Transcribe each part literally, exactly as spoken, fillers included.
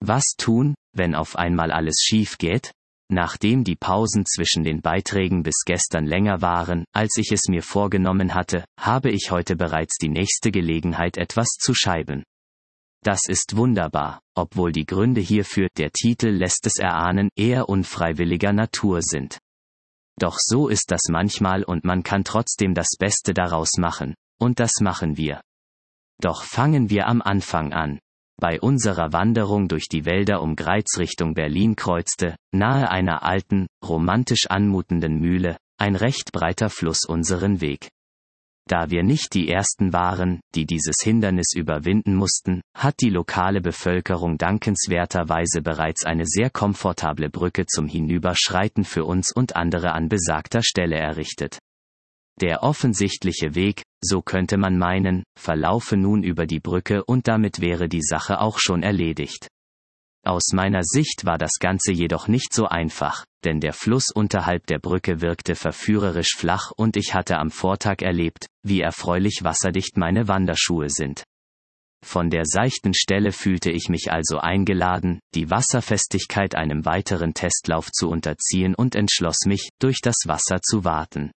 Was tun, wenn auf einmal alles schief geht? Nachdem die Pausen zwischen den Beiträgen bis gestern länger waren, als ich es mir vorgenommen hatte, habe ich heute bereits die nächste Gelegenheit, etwas zu schreiben. Das ist wunderbar, obwohl die Gründe hierfür, der Titel lässt es erahnen, eher unfreiwilliger Natur sind. Doch so ist das manchmal und man kann trotzdem das Beste daraus machen, und das machen wir. Doch fangen wir am Anfang an. Bei unserer Wanderung durch die Wälder um Greiz Richtung Berlin kreuzte, nahe einer alten, romantisch anmutenden Mühle, ein recht breiter Fluss unseren Weg. Da wir nicht die Ersten waren, die dieses Hindernis überwinden mussten, hat die lokale Bevölkerung dankenswerterweise bereits eine sehr komfortable Brücke zum Hinüberschreiten für uns und andere an besagter Stelle errichtet. Der offensichtliche Weg, so könnte man meinen, verlaufe nun über die Brücke und damit wäre die Sache auch schon erledigt. Aus meiner Sicht war das Ganze jedoch nicht so einfach, denn der Fluss unterhalb der Brücke wirkte verführerisch flach und ich hatte am Vortag erlebt, wie erfreulich wasserdicht meine Wanderschuhe sind. Von der seichten Stelle fühlte ich mich also eingeladen, die Wasserfestigkeit einem weiteren Testlauf zu unterziehen und entschloss mich, durch das Wasser zu waten.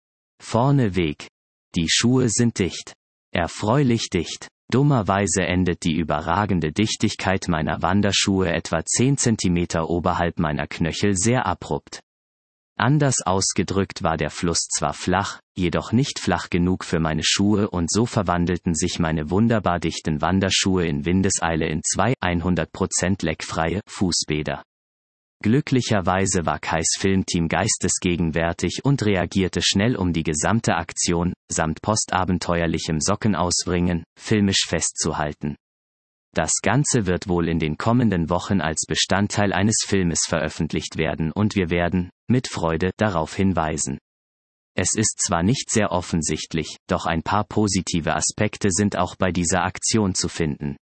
Vorneweg. Die Schuhe sind dicht. Erfreulich dicht. Dummerweise endet die überragende Dichtigkeit meiner Wanderschuhe etwa zehn Zentimeter oberhalb meiner Knöchel sehr abrupt. Anders ausgedrückt war der Fluss zwar flach, jedoch nicht flach genug für meine Schuhe und so verwandelten sich meine wunderbar dichten Wanderschuhe in Windeseile in zwei hundert Prozent leckfreie Fußbäder. Glücklicherweise war Kais Filmteam geistesgegenwärtig und reagierte schnell, um die gesamte Aktion, samt postabenteuerlichem Sockenausbringen, filmisch festzuhalten. Das Ganze wird wohl in den kommenden Wochen als Bestandteil eines Filmes veröffentlicht werden und wir werden, mit Freude, darauf hinweisen. Es ist zwar nicht sehr offensichtlich, doch ein paar positive Aspekte sind auch bei dieser Aktion zu finden.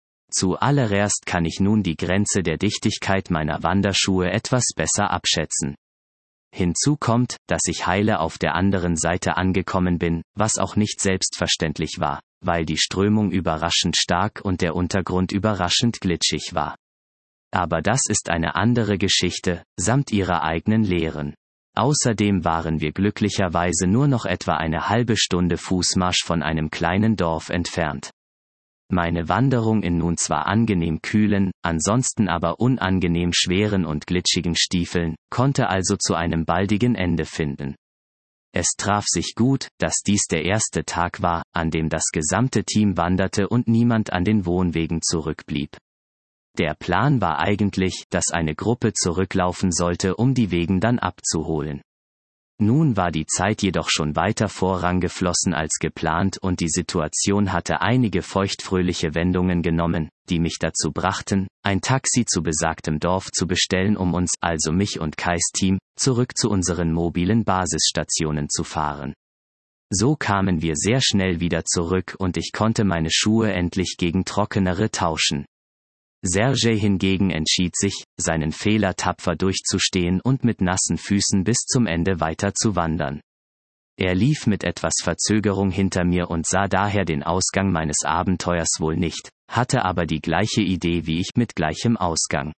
Zuallererst kann ich nun die Grenze der Dichtigkeit meiner Wanderschuhe etwas besser abschätzen. Hinzu kommt, dass ich heile auf der anderen Seite angekommen bin, was auch nicht selbstverständlich war, weil die Strömung überraschend stark und der Untergrund überraschend glitschig war. Aber das ist eine andere Geschichte, samt ihrer eigenen Lehren. Außerdem waren wir glücklicherweise nur noch etwa eine halbe Stunde Fußmarsch von einem kleinen Dorf entfernt. Meine Wanderung in nun zwar angenehm kühlen, ansonsten aber unangenehm schweren und glitschigen Stiefeln, konnte also zu einem baldigen Ende finden. Es traf sich gut, dass dies der erste Tag war, an dem das gesamte Team wanderte und niemand an den Wohnwegen zurückblieb. Der Plan war eigentlich, dass eine Gruppe zurücklaufen sollte, um die Wegen dann abzuholen. Nun war die Zeit jedoch schon weiter vorangeflossen als geplant und die Situation hatte einige feuchtfröhliche Wendungen genommen, die mich dazu brachten, ein Taxi zu besagtem Dorf zu bestellen, um uns, also mich und Kais Team, zurück zu unseren mobilen Basisstationen zu fahren. So kamen wir sehr schnell wieder zurück und ich konnte meine Schuhe endlich gegen trockenere tauschen. Sergej hingegen entschied sich, seinen Fehler tapfer durchzustehen und mit nassen Füßen bis zum Ende weiter zu wandern. Er lief mit etwas Verzögerung hinter mir und sah daher den Ausgang meines Abenteuers wohl nicht, hatte aber die gleiche Idee wie ich mit gleichem Ausgang.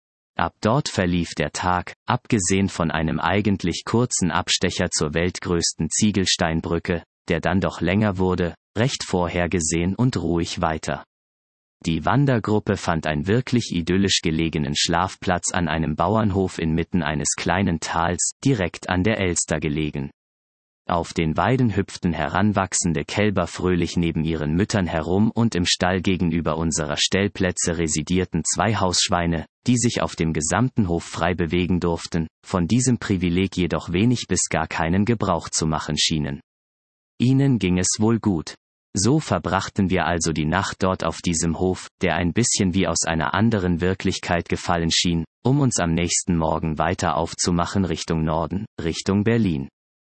Ab dort verlief der Tag, abgesehen von einem eigentlich kurzen Abstecher zur weltgrößten Ziegelsteinbrücke, der dann doch länger wurde, recht vorhergesehen und ruhig weiter. Die Wandergruppe fand einen wirklich idyllisch gelegenen Schlafplatz an einem Bauernhof inmitten eines kleinen Tals, direkt an der Elster gelegen. Auf den Weiden hüpften heranwachsende Kälber fröhlich neben ihren Müttern herum und im Stall gegenüber unserer Stellplätze residierten zwei Hausschweine, die sich auf dem gesamten Hof frei bewegen durften, von diesem Privileg jedoch wenig bis gar keinen Gebrauch zu machen schienen. Ihnen ging es wohl gut. So verbrachten wir also die Nacht dort auf diesem Hof, der ein bisschen wie aus einer anderen Wirklichkeit gefallen schien, um uns am nächsten Morgen weiter aufzumachen Richtung Norden, Richtung Berlin.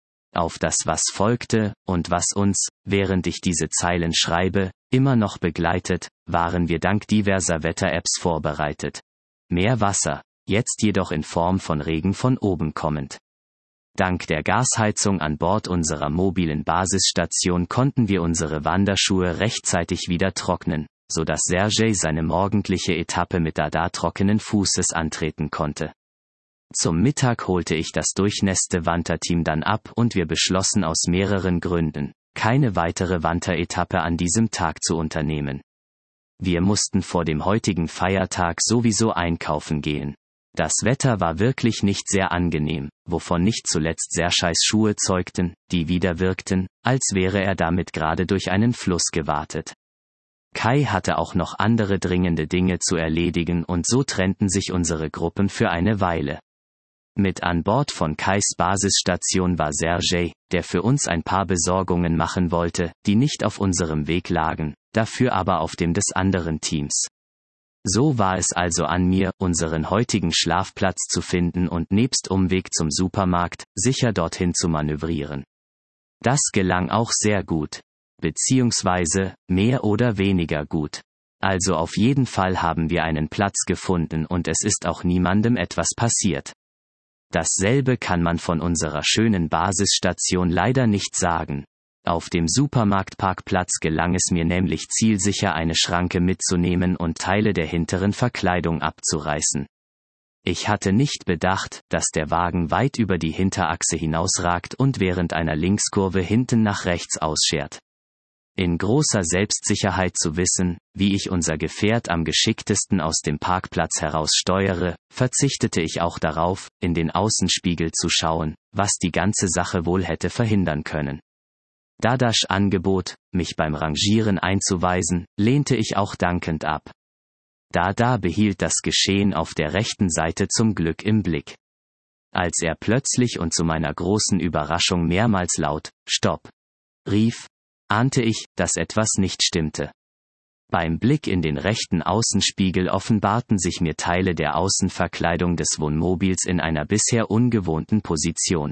Auf das, was folgte, und was uns, während ich diese Zeilen schreibe, immer noch begleitet, waren wir dank diverser Wetter-Apps vorbereitet. Mehr Wasser, jetzt jedoch in Form von Regen von oben kommend. Dank der Gasheizung an Bord unserer mobilen Basisstation konnten wir unsere Wanderschuhe rechtzeitig wieder trocknen, so dass Sergej seine morgendliche Etappe mit Dada trockenen Fußes antreten konnte. Zum Mittag holte ich das durchnässte Wanderteam dann ab und wir beschlossen aus mehreren Gründen, keine weitere Wanderetappe an diesem Tag zu unternehmen. Wir mussten vor dem heutigen Feiertag sowieso einkaufen gehen. Das Wetter war wirklich nicht sehr angenehm, wovon nicht zuletzt Sergejs Schuhe zeugten, die wieder wirkten, als wäre er damit gerade durch einen Fluss gewartet. Kai hatte auch noch andere dringende Dinge zu erledigen und so trennten sich unsere Gruppen für eine Weile. Mit an Bord von Kais Basisstation war Sergej, der für uns ein paar Besorgungen machen wollte, die nicht auf unserem Weg lagen, dafür aber auf dem des anderen Teams. So war es also an mir, unseren heutigen Schlafplatz zu finden und nebst Umweg zum Supermarkt, sicher dorthin zu manövrieren. Das gelang auch sehr gut. Beziehungsweise, mehr oder weniger gut. Also auf jeden Fall haben wir einen Platz gefunden und es ist auch niemandem etwas passiert. Dasselbe kann man von unserer schönen Basisstation leider nicht sagen. Auf dem Supermarktparkplatz gelang es mir nämlich zielsicher eine Schranke mitzunehmen und Teile der hinteren Verkleidung abzureißen. Ich hatte nicht bedacht, dass der Wagen weit über die Hinterachse hinausragt und während einer Linkskurve hinten nach rechts ausschert. In großer Selbstsicherheit zu wissen, wie ich unser Gefährt am geschicktesten aus dem Parkplatz heraus steuere, verzichtete ich auch darauf, in den Außenspiegel zu schauen, was die ganze Sache wohl hätte verhindern können. Dadas Angebot, mich beim Rangieren einzuweisen, lehnte ich auch dankend ab. Dada behielt das Geschehen auf der rechten Seite zum Glück im Blick. Als er plötzlich und zu meiner großen Überraschung mehrmals laut »Stopp!« rief, ahnte ich, dass etwas nicht stimmte. Beim Blick in den rechten Außenspiegel offenbarten sich mir Teile der Außenverkleidung des Wohnmobils in einer bisher ungewohnten Position.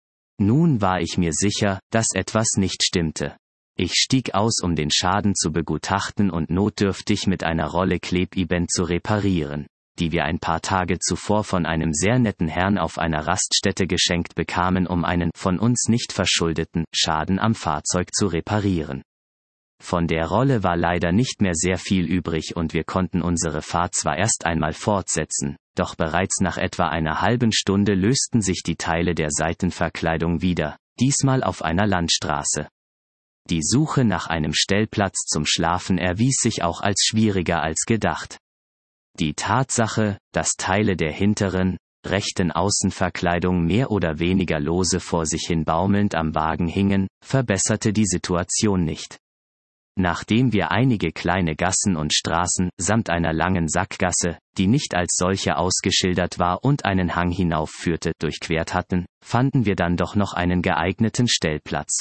Nun war ich mir sicher, dass etwas nicht stimmte. Ich stieg aus, um den Schaden zu begutachten und notdürftig mit einer Rolle Klebeband zu reparieren, die wir ein paar Tage zuvor von einem sehr netten Herrn auf einer Raststätte geschenkt bekamen, um einen von uns nicht verschuldeten Schaden am Fahrzeug zu reparieren. Von der Rolle war leider nicht mehr sehr viel übrig und wir konnten unsere Fahrt zwar erst einmal fortsetzen, doch bereits nach etwa einer halben Stunde lösten sich die Teile der Seitenverkleidung wieder, diesmal auf einer Landstraße. Die Suche nach einem Stellplatz zum Schlafen erwies sich auch als schwieriger als gedacht. Die Tatsache, dass Teile der hinteren, rechten Außenverkleidung mehr oder weniger lose vor sich hin baumelnd am Wagen hingen, verbesserte die Situation nicht. Nachdem wir einige kleine Gassen und Straßen, samt einer langen Sackgasse, die nicht als solche ausgeschildert war und einen Hang hinaufführte, durchquert hatten, fanden wir dann doch noch einen geeigneten Stellplatz.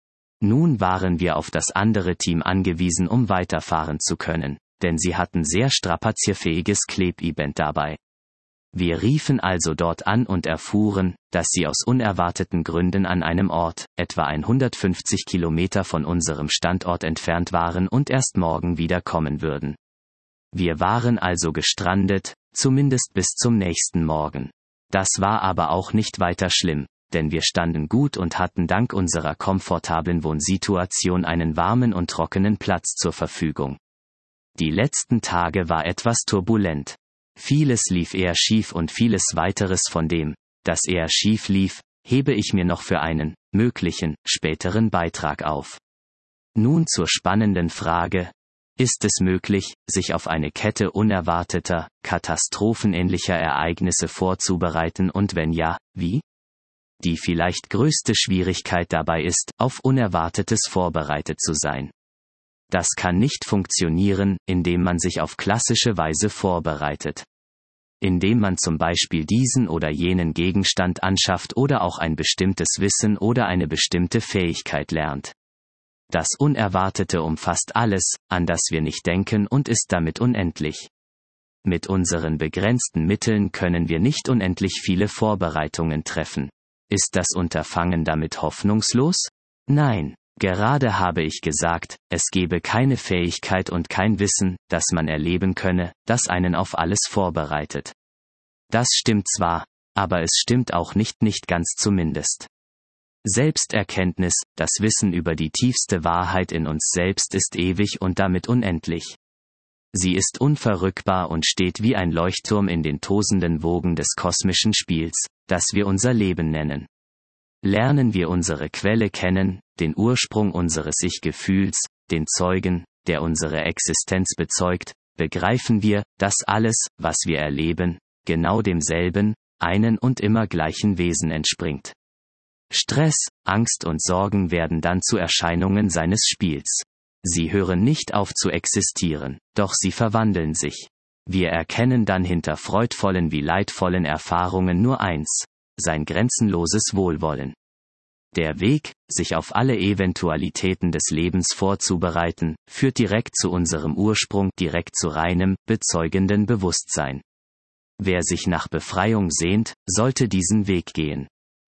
Nun waren wir auf das andere Team angewiesen, um weiterfahren zu können, denn sie hatten sehr strapazierfähiges Klebeband dabei. Wir riefen also dort an und erfuhren, dass sie aus unerwarteten Gründen an einem Ort, etwa hundertfünfzig Kilometer von unserem Standort entfernt waren und erst morgen wieder kommen würden. Wir waren also gestrandet, zumindest bis zum nächsten Morgen. Das war aber auch nicht weiter schlimm, denn wir standen gut und hatten dank unserer komfortablen Wohnsituation einen warmen und trockenen Platz zur Verfügung. Die letzten Tage war etwas turbulent. Vieles lief eher schief und vieles weiteres von dem, das eher schief lief, hebe ich mir noch für einen, möglichen, späteren Beitrag auf. Nun zur spannenden Frage: Ist es möglich, sich auf eine Kette unerwarteter, katastrophenähnlicher Ereignisse vorzubereiten und wenn ja, wie? Die vielleicht größte Schwierigkeit dabei ist, auf Unerwartetes vorbereitet zu sein. Das kann nicht funktionieren, indem man sich auf klassische Weise vorbereitet. Indem man zum Beispiel diesen oder jenen Gegenstand anschafft oder auch ein bestimmtes Wissen oder eine bestimmte Fähigkeit lernt. Das Unerwartete umfasst alles, an das wir nicht denken und ist damit unendlich. Mit unseren begrenzten Mitteln können wir nicht unendlich viele Vorbereitungen treffen. Ist das Unterfangen damit hoffnungslos? Nein. Gerade habe ich gesagt, es gebe keine Fähigkeit und kein Wissen, das man erleben könne, das einen auf alles vorbereitet. Das stimmt zwar, aber es stimmt auch nicht nicht ganz zumindest. Selbsterkenntnis, das Wissen über die tiefste Wahrheit in uns selbst ist ewig und damit unendlich. Sie ist unverrückbar und steht wie ein Leuchtturm in den tosenden Wogen des kosmischen Spiels, das wir unser Leben nennen. Lernen wir unsere Quelle kennen, den Ursprung unseres Ich-Gefühls, den Zeugen, der unsere Existenz bezeugt, begreifen wir, dass alles, was wir erleben, genau demselben, einen und immer gleichen Wesen entspringt. Stress, Angst und Sorgen werden dann zu Erscheinungen seines Spiels. Sie hören nicht auf zu existieren, doch sie verwandeln sich. Wir erkennen dann hinter freudvollen wie leidvollen Erfahrungen nur eins: sein grenzenloses Wohlwollen. Der Weg, sich auf alle Eventualitäten des Lebens vorzubereiten, führt direkt zu unserem Ursprung, direkt zu reinem, bezeugenden Bewusstsein. Wer sich nach Befreiung sehnt, sollte diesen Weg gehen.